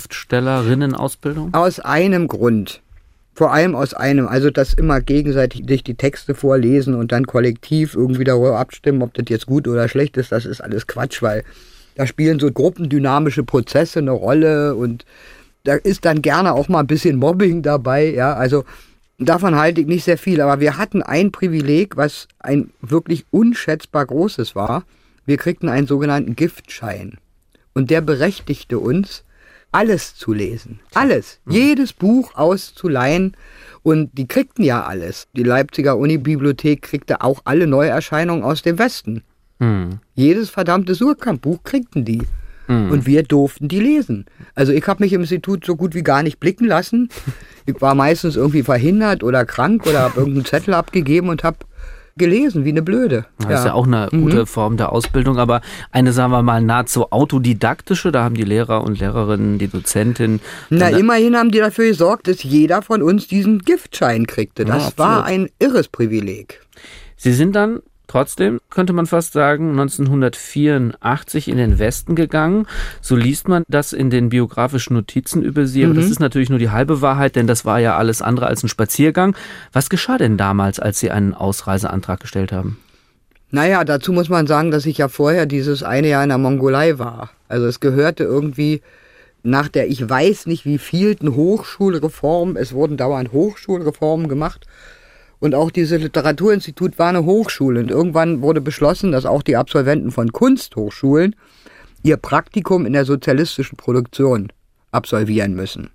Schriftstellerinnenausbildung? Aus einem Grund. Vor allem aus einem, also das immer gegenseitig sich die Texte vorlesen und dann kollektiv irgendwie darüber abstimmen, ob das jetzt gut oder schlecht ist, das ist alles Quatsch, weil da spielen so gruppendynamische Prozesse eine Rolle und da ist dann gerne auch mal ein bisschen Mobbing dabei, ja, also davon halte ich nicht sehr viel, aber wir hatten ein Privileg, was ein wirklich unschätzbar großes war. Wir kriegten einen sogenannten Giftschein und der berechtigte uns, alles zu lesen. Alles. Mhm. Jedes Buch auszuleihen. Und die kriegten ja alles. Die Leipziger Unibibliothek kriegte auch alle Neuerscheinungen aus dem Westen. Mhm. Jedes verdammte Surkamp-Buch kriegten die. Mhm. Und wir durften die lesen. Also ich habe mich im Institut so gut wie gar nicht blicken lassen. Ich war meistens irgendwie verhindert oder krank oder habe irgendeinen Zettel abgegeben und habe gelesen, wie eine Blöde. Das ja. ist ja auch eine mhm. gute Form der Ausbildung, aber eine, sagen wir mal, nahezu autodidaktische, da haben die Lehrer und Lehrerinnen, die Dozentin... Na, immerhin haben die dafür gesorgt, dass jeder von uns diesen Giftschein kriegte. Das ja, war ein irres Privileg. Sie sind dann trotzdem, könnte man fast sagen, neunzehnhundertvierundachtzig in den Westen gegangen. So liest man das in den biografischen Notizen über Sie. Aber mhm. das ist natürlich nur die halbe Wahrheit, denn das war ja alles andere als ein Spaziergang. Was geschah denn damals, als Sie einen Ausreiseantrag gestellt haben? Naja, dazu muss man sagen, dass ich ja vorher dieses eine Jahr in der Mongolei war. Also es gehörte irgendwie nach der, ich weiß nicht wie vielten Hochschulreform, es wurden dauernd Hochschulreformen gemacht. Und auch dieses Literaturinstitut war eine Hochschule. Und irgendwann wurde beschlossen, dass auch die Absolventen von Kunsthochschulen ihr Praktikum in der sozialistischen Produktion absolvieren müssen.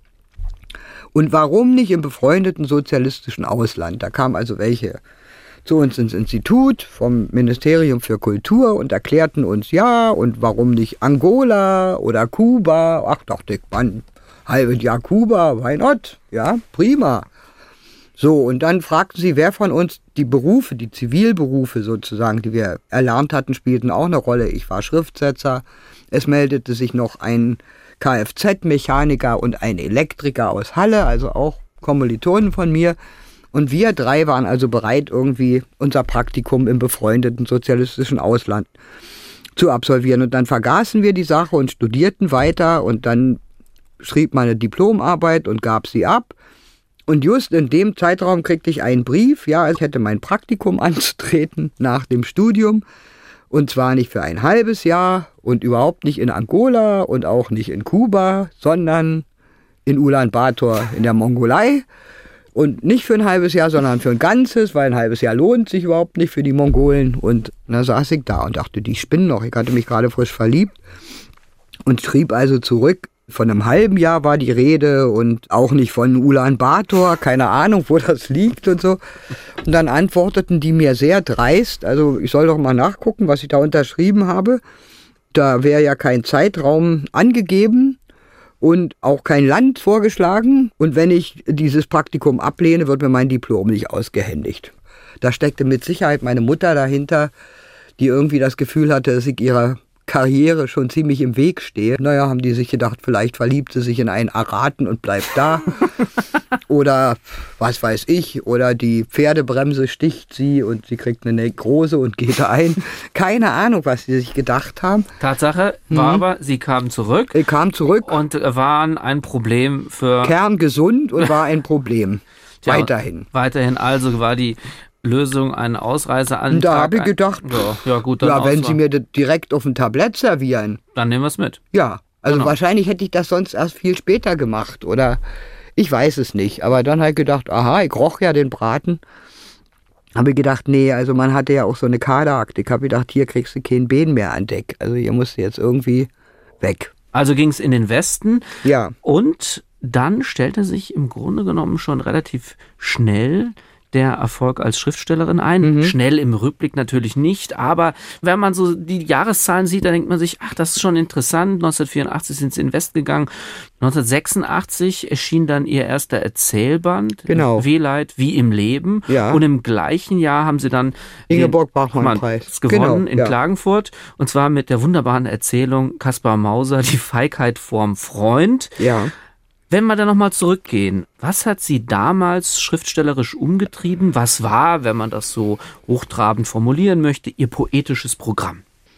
Und warum nicht im befreundeten sozialistischen Ausland? Da kamen also welche zu uns ins Institut vom Ministerium für Kultur und erklärten uns, ja, und warum nicht Angola oder Kuba? Ach, dachte ich, Mann, halbes Jahr Kuba, why not? Ja, prima. So, und dann fragten sie, wer von uns die Berufe, die Zivilberufe sozusagen, die wir erlernt hatten, spielten auch eine Rolle. Ich war Schriftsetzer, es meldete sich noch ein Kfz-Mechaniker und ein Elektriker aus Halle, also auch Kommilitonen von mir. Und wir drei waren also bereit, irgendwie unser Praktikum im befreundeten sozialistischen Ausland zu absolvieren. Und dann vergaßen wir die Sache und studierten weiter und dann schrieb meine Diplomarbeit und gab sie ab. Und just in dem Zeitraum kriegte ich einen Brief, ja, ich hätte mein Praktikum anzutreten nach dem Studium. Und zwar nicht für ein halbes Jahr und überhaupt nicht in Angola und auch nicht in Kuba, sondern in Ulaanbaatar in der Mongolei. Und nicht für ein halbes Jahr, sondern für ein ganzes, weil ein halbes Jahr lohnt sich überhaupt nicht für die Mongolen. Und da saß ich da und dachte, die spinnen noch. Ich hatte mich gerade frisch verliebt und schrieb also zurück. Von einem halben Jahr war die Rede und auch nicht von Ulaanbaatar, keine Ahnung, wo das liegt und so. Und dann antworteten die mir sehr dreist, also ich soll doch mal nachgucken, was ich da unterschrieben habe. Da wäre ja kein Zeitraum angegeben und auch kein Land vorgeschlagen. Und wenn ich dieses Praktikum ablehne, wird mir mein Diplom nicht ausgehändigt. Da steckte mit Sicherheit meine Mutter dahinter, die irgendwie das Gefühl hatte, dass ich ihrer Karriere schon ziemlich im Weg stehe. Naja, haben die sich gedacht, vielleicht verliebt sie sich in einen Araten und bleibt da. Oder was weiß ich, oder die Pferdebremse sticht sie und sie kriegt eine Nekrose und geht ein. Keine Ahnung, was sie sich gedacht haben. Tatsache war mhm. aber, sie kamen zurück. Sie kamen zurück. Und waren ein Problem für... Kerngesund und war ein Problem. Tja, weiterhin. Weiterhin also war die Lösung einen Ausreiseantrag. Da habe ich gedacht, ja, ja, gut, dann ja, wenn Auswahl. Sie mir das direkt auf ein Tablett servieren. Dann nehmen wir es mit. Ja, also Genau. wahrscheinlich hätte ich das sonst erst viel später gemacht oder ich weiß es nicht. Aber dann habe ich gedacht, aha, ich roch ja den Braten. Habe ich gedacht, nee, also man hatte ja auch so eine Kaderakte. Ich habe gedacht, hier kriegst du kein Bein mehr an Deck. Also hier musst du jetzt irgendwie weg. Also ging es in den Westen. Ja. Und dann stellte sich im Grunde genommen schon relativ schnell der Erfolg als Schriftstellerin ein. Mhm. Schnell im Rückblick natürlich nicht, aber wenn man so die Jahreszahlen sieht, dann denkt man sich, ach, das ist schon interessant. neunzehnhundertvierundachtzig sind sie in den Westen gegangen. neunzehnhundertsechsundachtzig erschien dann ihr erster Erzählband, genau. Wehleid wie im Leben. Ja. Und im gleichen Jahr haben sie dann Ingeborg-Bachmann-Preis gewonnen genau, in ja. Klagenfurt. Und zwar mit der wunderbaren Erzählung Kaspar Mauser, die Feigheit vorm Freund. Ja. Wenn wir da nochmal zurückgehen, was hat Sie damals schriftstellerisch umgetrieben? Was war, wenn man das so hochtrabend formulieren möchte, Ihr poetisches Programm?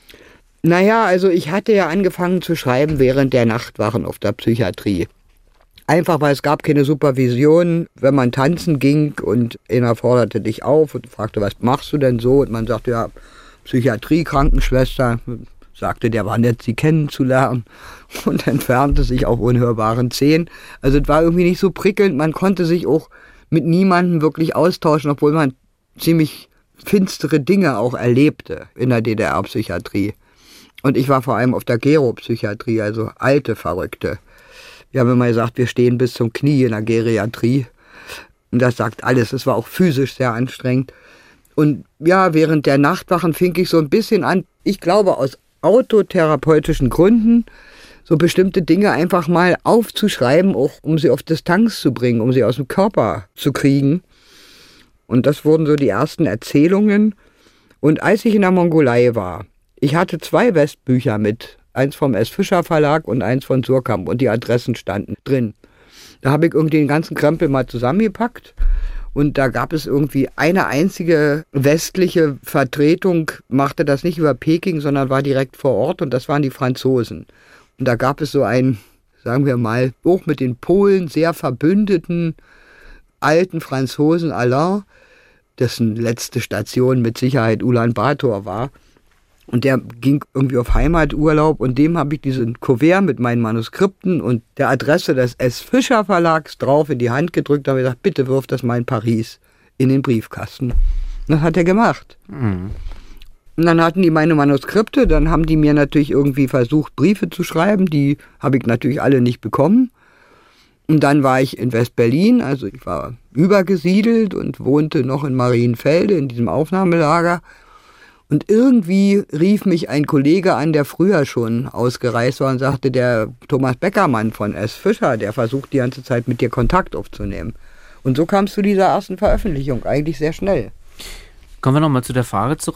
Naja, also ich hatte ja angefangen zu schreiben während der Nachtwachen auf der Psychiatrie. Einfach, weil es gab keine Supervision, wenn man tanzen ging und einer forderte dich auf und fragte, was machst du denn so? Und man sagte, ja, Psychiatrie, Krankenschwester, sagte, der war nett, sie kennenzulernen und entfernte sich auf unhörbaren Zehen. Also es war irgendwie nicht so prickelnd, man konnte sich auch mit niemandem wirklich austauschen, obwohl man ziemlich finstere Dinge auch erlebte in der D D R-Psychiatrie. Und ich war vor allem auf der Geropsychiatrie, also alte Verrückte. Wir haben immer gesagt, wir stehen bis zum Knie in der Geriatrie. Und das sagt alles, es war auch physisch sehr anstrengend. Und ja, während der Nachtwachen fing ich so ein bisschen an, ich glaube aus autotherapeutischen Gründen, so bestimmte Dinge einfach mal aufzuschreiben, auch um sie auf Distanz zu bringen, um sie aus dem Körper zu kriegen. Und das wurden so die ersten Erzählungen. Und als ich in der Mongolei war, ich hatte zwei Westbücher mit, eins vom S. Fischer Verlag und eins von Surkamp und die Adressen standen drin. Da habe ich irgendwie den ganzen Krempel mal zusammengepackt. Und da gab es irgendwie eine einzige westliche Vertretung, machte das nicht über Peking, sondern war direkt vor Ort und das waren die Franzosen. Und da gab es so einen, sagen wir mal, auch mit den Polen sehr verbündeten alten Franzosen Alain, dessen letzte Station mit Sicherheit Ulaanbaatar war. Und der ging irgendwie auf Heimaturlaub und dem habe ich diesen Kuvert mit meinen Manuskripten und der Adresse des S. Fischer Verlags drauf in die Hand gedrückt. Da habe ich gesagt, bitte wirf das mal in Paris in den Briefkasten. Und das hat er gemacht. Mhm. Und dann hatten die meine Manuskripte, dann haben die mir natürlich irgendwie versucht, Briefe zu schreiben. Die habe ich natürlich alle nicht bekommen. Und dann war ich in West-Berlin, also ich war übergesiedelt und wohnte noch in Marienfelde in diesem Aufnahmelager. Und irgendwie rief mich ein Kollege an, der früher schon ausgereist war und sagte, der Thomas Beckermann von S. Fischer, der versucht die ganze Zeit mit dir Kontakt aufzunehmen. Und so kam es zu dieser ersten Veröffentlichung, eigentlich sehr schnell. Kommen wir nochmal zu der Frage zurück.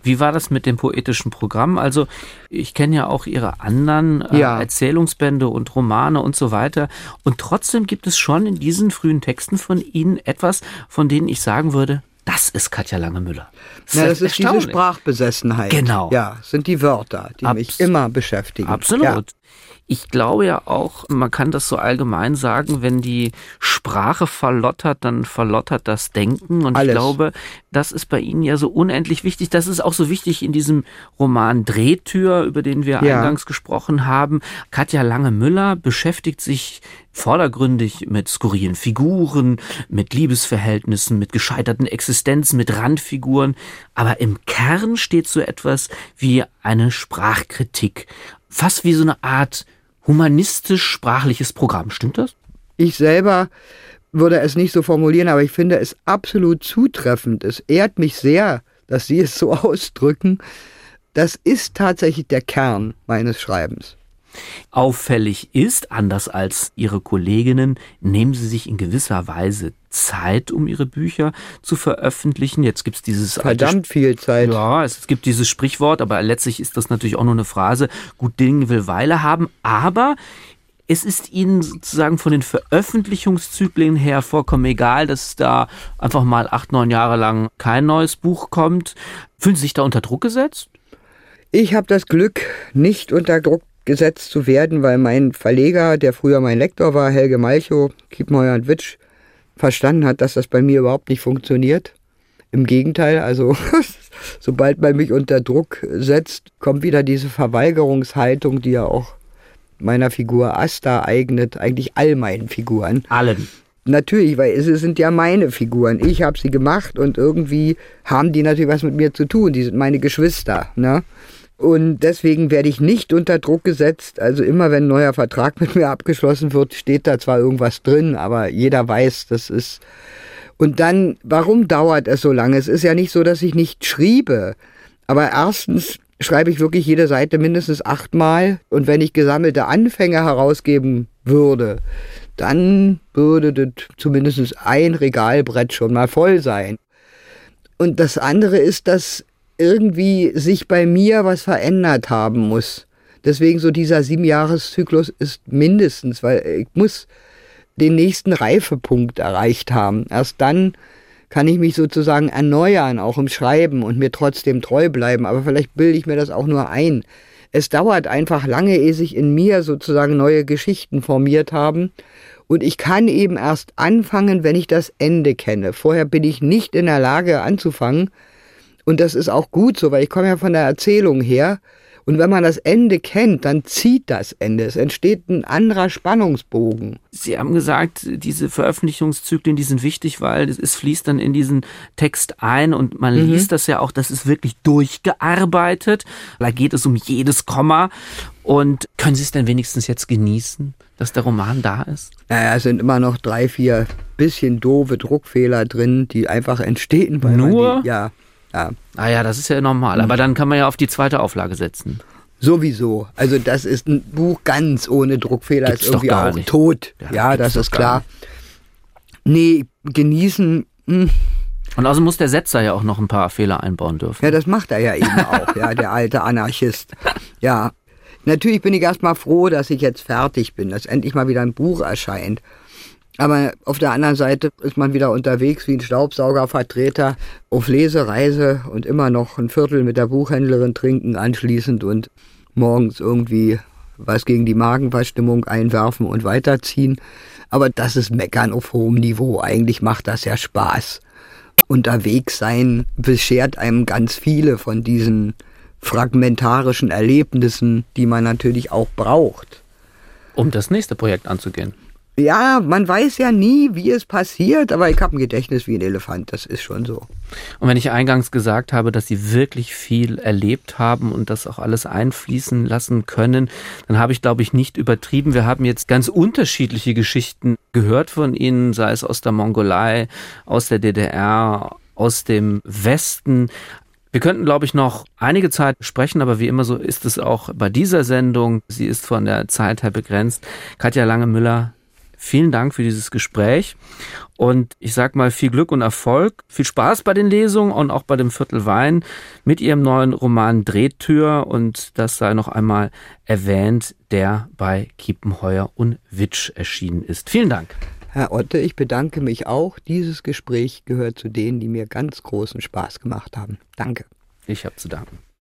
Wie war das mit dem poetischen Programm? Also ich kenne ja auch Ihre anderen äh, Ja. Erzählungsbände und Romane und so weiter. Und trotzdem gibt es schon in diesen frühen Texten von Ihnen etwas, von denen ich sagen würde, das ist Katja Lange-Müller. Das, ja, das ist diese Sprachbesessenheit. Genau. Ja, sind die Wörter, die Abs- mich immer beschäftigen. Absolut. Ja. Ich glaube ja auch, man kann das so allgemein sagen, wenn die Sprache verlottert, dann verlottert das Denken. Und Alles. ich glaube, das ist bei Ihnen ja so unendlich wichtig. Das ist auch so wichtig in diesem Roman Drehtür, über den wir Ja. eingangs gesprochen haben. Katja Lange-Müller beschäftigt sich vordergründig mit skurrilen Figuren, mit Liebesverhältnissen, mit gescheiterten Existenzen, mit Randfiguren. Aber im Kern steht so etwas wie eine Sprachkritik. Fast wie so eine Art humanistisch-sprachliches Programm. Stimmt das? Ich selber würde es nicht so formulieren, aber ich finde es absolut zutreffend. Es ehrt mich sehr, dass Sie es so ausdrücken. Das ist tatsächlich der Kern meines Schreibens. Auffällig ist, anders als Ihre Kolleginnen, nehmen Sie sich in gewisser Weise Zeit, um Ihre Bücher zu veröffentlichen. Jetzt gibt es dieses Verdammt viel Zeit. Ja, es gibt dieses Sprichwort, aber letztlich ist das natürlich auch nur eine Phrase. Gut Ding will Weile haben, aber es ist Ihnen sozusagen von den Veröffentlichungszyklen her vollkommen egal, dass da einfach mal acht, neun Jahre lang kein neues Buch kommt. Fühlen Sie sich da unter Druck gesetzt? Ich habe das Glück, nicht unter Druck gesetzt zu werden, weil mein Verleger, der früher mein Lektor war, Helge Malchow, Kiepenheuer und Witsch, verstanden hat, dass das bei mir überhaupt nicht funktioniert. Im Gegenteil, also sobald man mich unter Druck setzt, kommt wieder diese Verweigerungshaltung, die ja auch meiner Figur Asta eignet, eigentlich all meinen Figuren. Allen. Natürlich, weil es sind ja meine Figuren. Ich habe sie gemacht und irgendwie haben die natürlich was mit mir zu tun. Die sind meine Geschwister, ne? Und deswegen werde ich nicht unter Druck gesetzt. Also immer, wenn ein neuer Vertrag mit mir abgeschlossen wird, steht da zwar irgendwas drin, aber jeder weiß, das ist... Und dann, warum dauert es so lange? Es ist ja nicht so, dass ich nicht schriebe. Aber erstens schreibe ich wirklich jede Seite mindestens achtmal. Und wenn ich gesammelte Anfänge herausgeben würde, dann würde das zumindest ein Regalbrett schon mal voll sein. Und das andere ist, dass irgendwie sich bei mir was verändert haben muss. Deswegen so dieser Siebenjahreszyklus ist mindestens, weil ich muss den nächsten Reifepunkt erreicht haben. Erst dann kann ich mich sozusagen erneuern, auch im Schreiben und mir trotzdem treu bleiben. Aber vielleicht bilde ich mir das auch nur ein. Es dauert einfach lange, ehe sich in mir sozusagen neue Geschichten formiert haben. Und ich kann eben erst anfangen, wenn ich das Ende kenne. Vorher bin ich nicht in der Lage anzufangen. Und das ist auch gut so, weil ich komme ja von der Erzählung her. Und wenn man das Ende kennt, dann zieht das Ende. Es entsteht ein anderer Spannungsbogen. Sie haben gesagt, diese Veröffentlichungszyklen, die sind wichtig, weil es fließt dann in diesen Text ein und man Mhm. liest das ja auch, das ist wirklich durchgearbeitet. Da geht es um jedes Komma. Und können Sie es denn wenigstens jetzt genießen, dass der Roman da ist? Naja, es sind immer noch drei, vier bisschen doofe Druckfehler drin, die einfach entstehen. Weil Nur? Man die, ja, ja. Ah ja, das ist ja normal. Aber dann kann man ja auf die zweite Auflage setzen. Sowieso. Also das ist ein Buch ganz ohne Druckfehler, Gibt's ist irgendwie doch gar auch nicht. tot. Ja, Ja, gibt's das doch ist gar klar. Nee, genießen, mh, Und außerdem muss der Setzer ja auch noch ein paar Fehler einbauen dürfen. ja, das macht er ja eben auch, ja, der alte Anarchist. Ja, natürlich bin ich erstmal froh, dass ich jetzt fertig bin, dass endlich mal wieder ein Buch erscheint. Aber auf der anderen Seite ist man wieder unterwegs wie ein Staubsaugervertreter auf Lesereise und immer noch ein Viertel mit der Buchhändlerin trinken anschließend und morgens irgendwie was gegen die Magenverstimmung einwerfen und weiterziehen. Aber das ist Meckern auf hohem Niveau. Eigentlich macht das ja Spaß. Unterwegs sein beschert einem ganz viele von diesen fragmentarischen Erlebnissen, die man natürlich auch braucht. Um das nächste Projekt anzugehen. Ja, man weiß ja nie, wie es passiert, aber ich habe ein Gedächtnis wie ein Elefant, das ist schon so. Und wenn ich eingangs gesagt habe, dass Sie wirklich viel erlebt haben und das auch alles einfließen lassen können, dann habe ich, glaube ich, nicht übertrieben. Wir haben jetzt ganz unterschiedliche Geschichten gehört von Ihnen, sei es aus der Mongolei, aus der D D R, aus dem Westen. Wir könnten, glaube ich, noch einige Zeit sprechen, aber wie immer so ist es auch bei dieser Sendung. Sie ist von der Zeit her begrenzt. Katja Lange-Müller, Vielen Dank für dieses Gespräch und ich sag mal viel Glück und Erfolg, viel Spaß bei den Lesungen und auch bei dem Viertel Wein mit Ihrem neuen Roman Drehtür und das sei noch einmal erwähnt, der bei Kiepenheuer und Witsch erschienen ist. Vielen Dank. Herr Otte, ich bedanke mich auch. Dieses Gespräch gehört zu denen, die mir ganz großen Spaß gemacht haben. Danke. Ich habe zu danken.